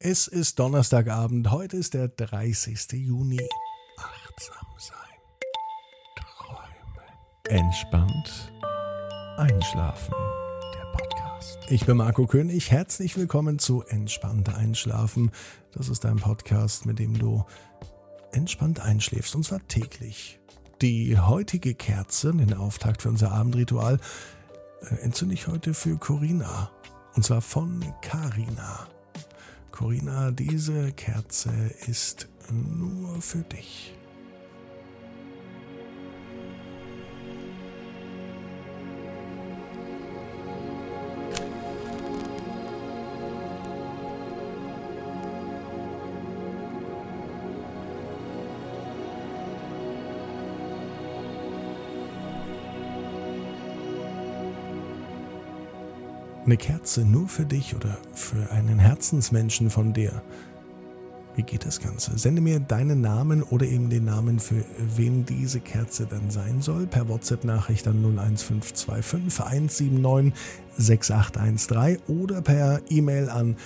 Es ist Donnerstagabend, heute ist der 30. Juni. Achtsam sein, träumen, entspannt einschlafen. Der Podcast. Ich bin Marco König, herzlich willkommen zu Entspannt Einschlafen. Das ist ein Podcast, mit dem du entspannt einschläfst, und zwar täglich. Die heutige Kerze, den Auftakt für unser Abendritual, entzünde ich heute für Corinna. Und zwar von Carina. Corinna, diese Kerze ist nur für dich. Eine Kerze nur für dich oder für einen Herzensmenschen von dir. Wie geht das Ganze? Sende mir deinen Namen oder eben den Namen, für wen diese Kerze dann sein soll, per WhatsApp-Nachricht an 01525 179 6813 oder per E-Mail an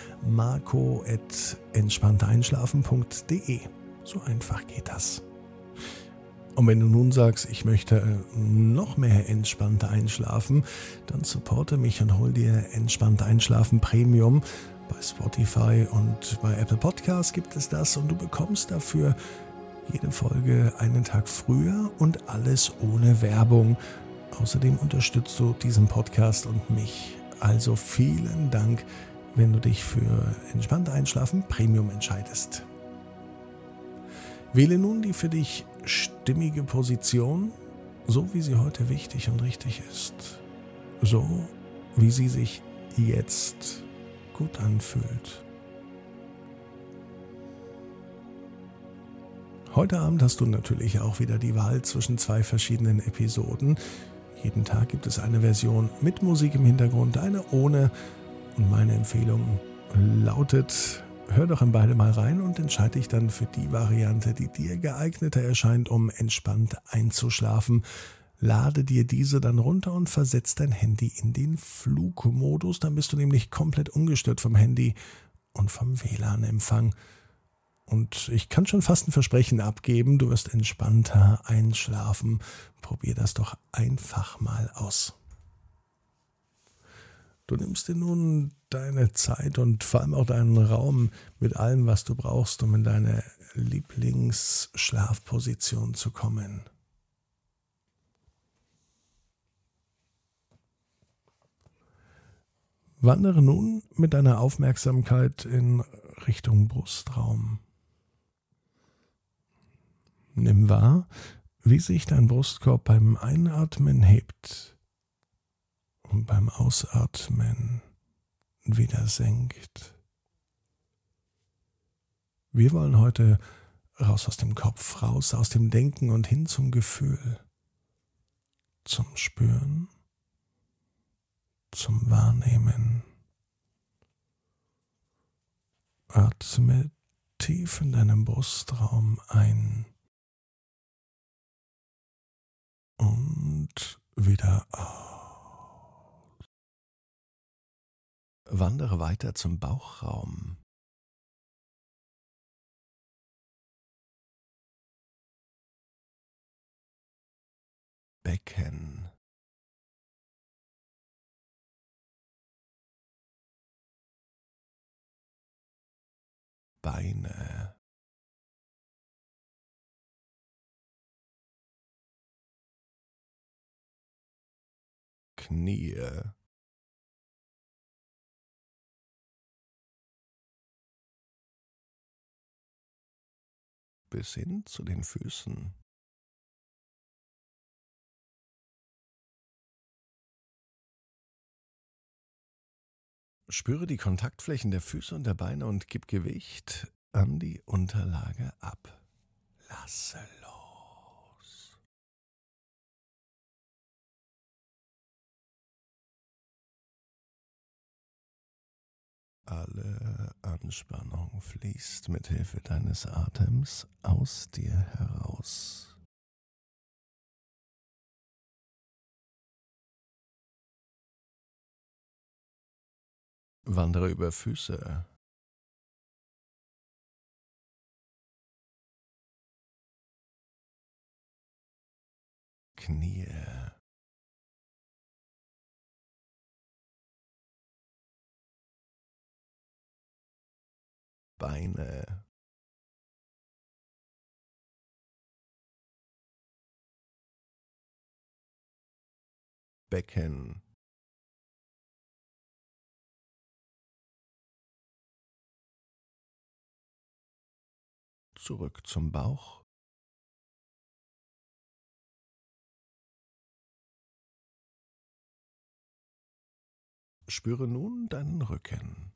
marco@entspannteinschlafen.de. So einfach geht das. Und wenn du nun sagst, ich möchte noch mehr entspannt einschlafen, dann supporte mich und hol dir Entspannt Einschlafen Premium. Bei Spotify und bei Apple Podcasts gibt es das, und du bekommst dafür jede Folge einen Tag früher und alles ohne Werbung. Außerdem unterstützt du diesen Podcast und mich. Also vielen Dank, wenn du dich für Entspannt Einschlafen Premium entscheidest. Wähle nun die für dich stimmige Position, so wie sie heute wichtig und richtig ist. So wie sie sich jetzt gut anfühlt. Heute Abend hast du natürlich auch wieder die Wahl zwischen zwei verschiedenen Episoden. Jeden Tag gibt es eine Version mit Musik im Hintergrund, eine ohne. Und meine Empfehlung lautet: hör doch in beide mal rein und entscheide dich dann für die Variante, die dir geeigneter erscheint, um entspannt einzuschlafen. Lade dir diese dann runter und versetz dein Handy in den Flugmodus. Dann bist du nämlich komplett ungestört vom Handy und vom WLAN-Empfang. Und ich kann schon fast ein Versprechen abgeben, du wirst entspannter einschlafen. Probier das doch einfach mal aus. Du nimmst dir nun deine Zeit und vor allem auch deinen Raum mit allem, was du brauchst, um in deine Lieblingsschlafposition zu kommen. Wandere nun mit deiner Aufmerksamkeit in Richtung Brustraum. Nimm wahr, wie sich dein Brustkorb beim Einatmen hebt und beim Ausatmen wieder senkt. Wir wollen heute raus aus dem Kopf, raus aus dem Denken und hin zum Gefühl, zum Spüren, zum Wahrnehmen. Atme tief in deinem Brustraum ein und wieder aus. Wandere weiter zum Bauchraum. Becken. Beine. Knie. Bis hin zu den Füßen. Spüre die Kontaktflächen der Füße und der Beine und gib Gewicht an die Unterlage ab. Lasse los. Alle Anspannung fließt mit Hilfe deines Atems aus dir heraus. Wandere über Füße, Knie, Beine, Becken, zurück zum Bauch, spüre nun deinen Rücken.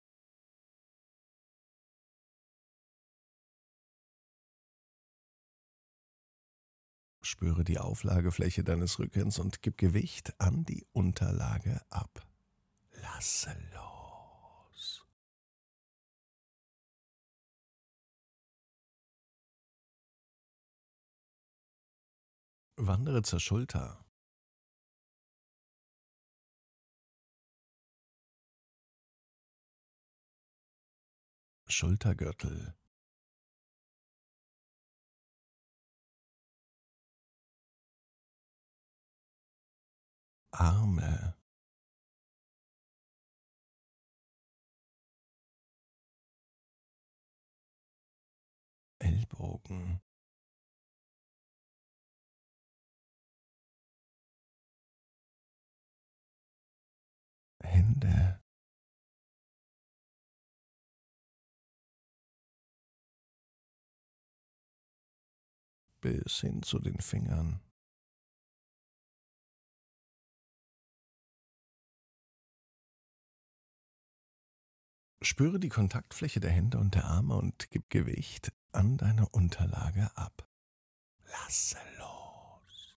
Spüre die Auflagefläche deines Rückens und gib Gewicht an die Unterlage ab. Lasse los. Wandere zur Schulter. Schultergürtel. Arme. Ellbogen. Hände. Bis hin zu den Fingern. Spüre die Kontaktfläche der Hände und der Arme und gib Gewicht an deine Unterlage ab. Lasse los.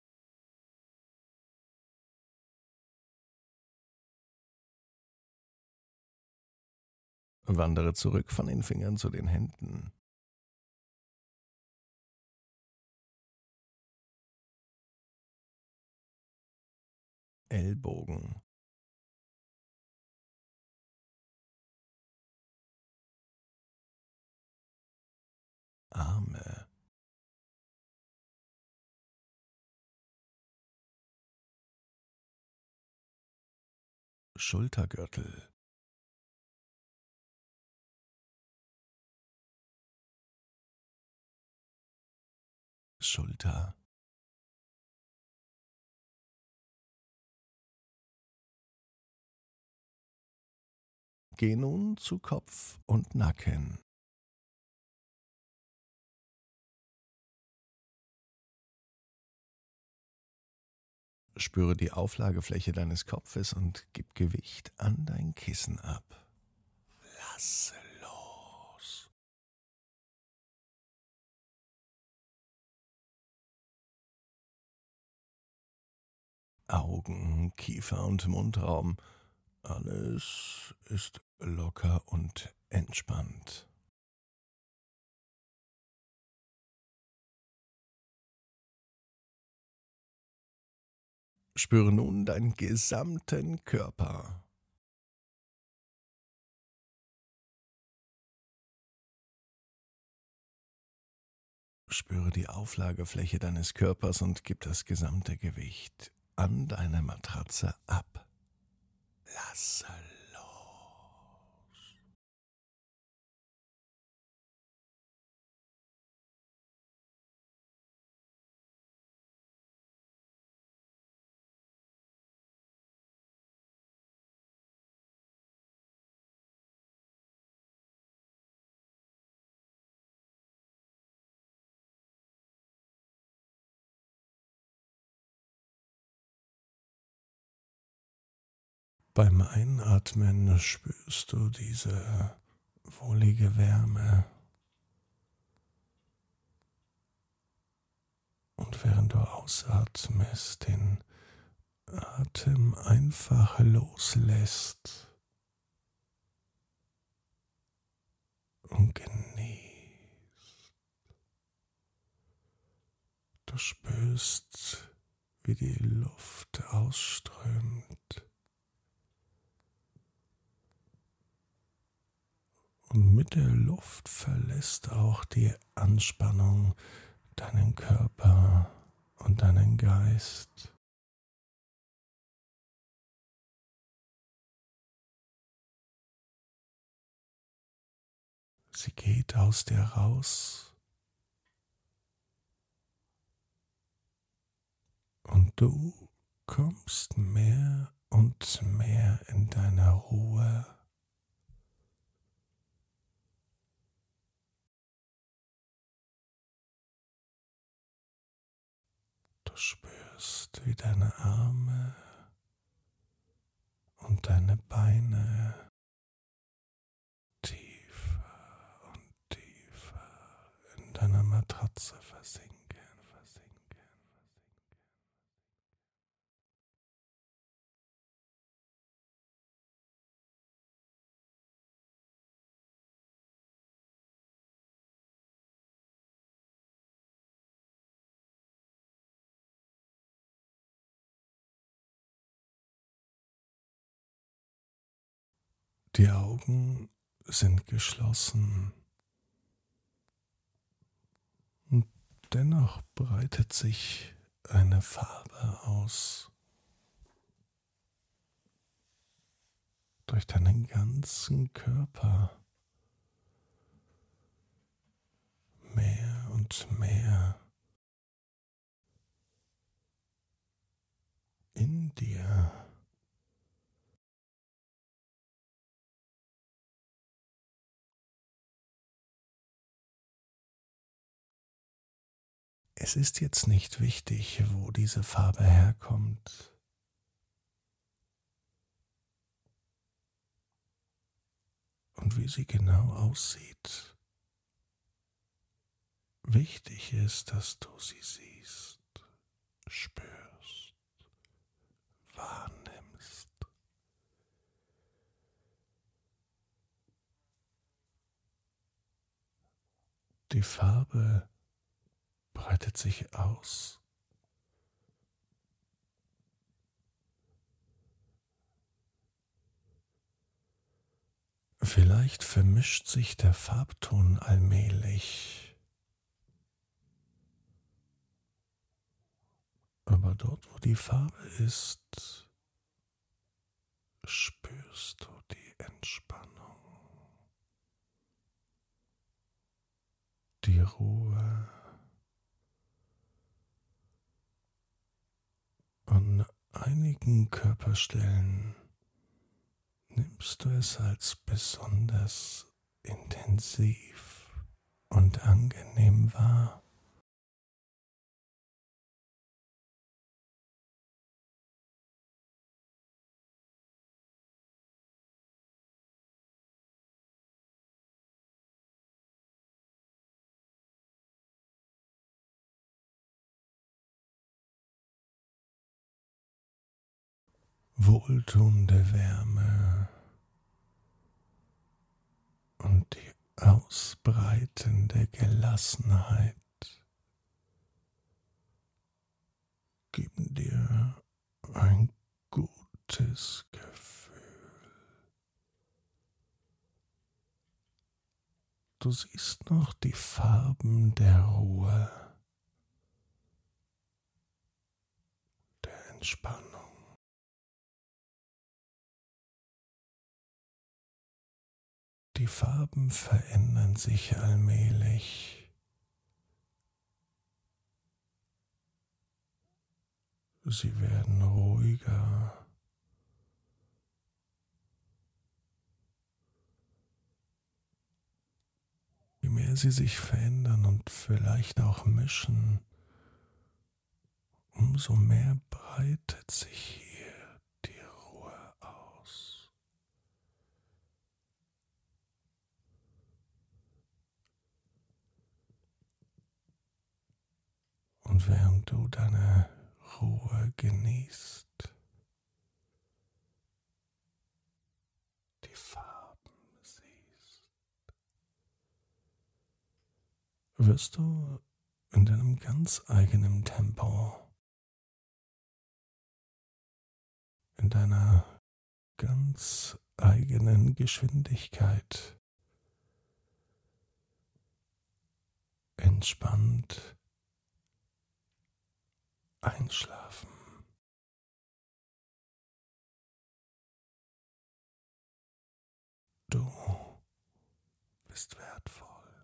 Wandere zurück von den Fingern zu den Händen. Ellbogen. Arme. Schultergürtel. Schulter. Geh nun zu Kopf und Nacken. Spüre die Auflagefläche deines Kopfes und gib Gewicht an dein Kissen ab. Lasse los. Augen, Kiefer und Mundraum. Alles ist locker und entspannt. Spüre nun deinen gesamten Körper. Spüre die Auflagefläche deines Körpers und gib das gesamte Gewicht an deine Matratze ab. Lasse los. Beim Einatmen spürst du diese wohlige Wärme. Und während du ausatmest, den Atem einfach loslässt und genießt. Du spürst, wie die Luft ausströmt. Und mit der Luft verlässt auch die Anspannung deinen Körper und deinen Geist. Sie geht aus dir raus und du kommst mehr und mehr in deine Ruhe. Du spürst, wie deine Arme und deine Beine tiefer und tiefer in deiner Matratze versinken. Die Augen sind geschlossen und dennoch breitet sich eine Farbe aus durch deinen ganzen Körper. Mehr und mehr in dir. Es ist jetzt nicht wichtig, wo diese Farbe herkommt. Und wie sie genau aussieht. Wichtig ist, dass du sie siehst, spürst, wahrnimmst. Die Farbe breitet sich aus. Vielleicht vermischt sich der Farbton allmählich. Aber dort, wo die Farbe ist, spürst du die Entspannung, die Ruhe. An einigen Körperstellen nimmst du es als besonders intensiv und angenehm wahr. Wohltuende Wärme und die ausbreitende Gelassenheit geben dir ein gutes Gefühl. Du siehst noch die Farben der Ruhe, der Entspannung. Die Farben verändern sich allmählich. Sie werden ruhiger. Je mehr sie sich verändern und vielleicht auch mischen, umso mehr breitet sich hier die Ruhe aus. Und während du deine Ruhe genießt, die Farben siehst, wirst du in deinem ganz eigenen Tempo, in deiner ganz eigenen Geschwindigkeit entspannt Einschlafen. Du bist wertvoll.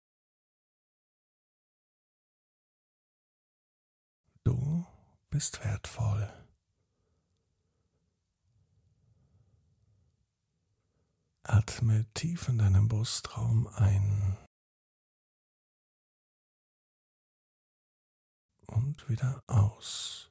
Du bist wertvoll. Atme tief in deinem Brustraum ein und wieder aus.